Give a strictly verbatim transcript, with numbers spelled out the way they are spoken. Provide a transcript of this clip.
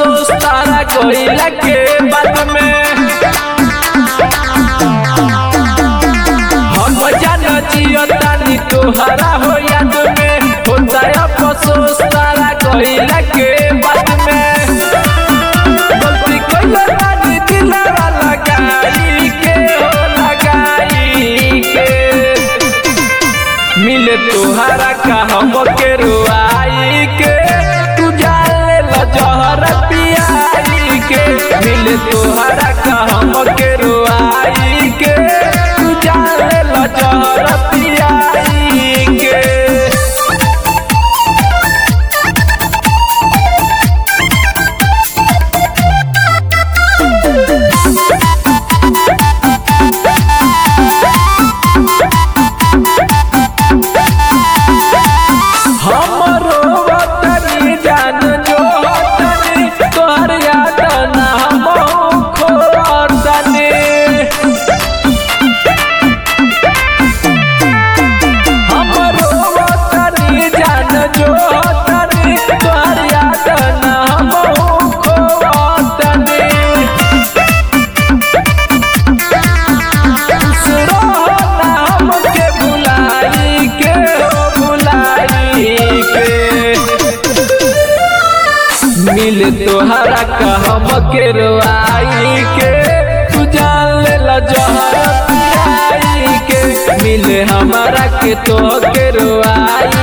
अफसोस तारा कोइला के बाद में हम जान जियो तानी तोहरा हो याद में होता अफसोस तारा कोइला के बाद में गलती कोइला रानी दिलवा लगाई के हो लगाई के मिले तोहरा का हम के रुआई के तू जाले ल जहर पियाई के मिले तोहरा का हम के रुआई के तू जाले ल जहर पियाई के हमरो वतनी जान जो वतनी तोहर याद ना हम खोतनी हमरो वतनी जान जो वतनी तोहर याद ना हम खोतनी दूसरो ना हमके भुलाई के हो भुलाई के मिले तोहरा का हम के रुआई के तू जान ले ला जहर पियाई के मिले हमारा के तो के रुआई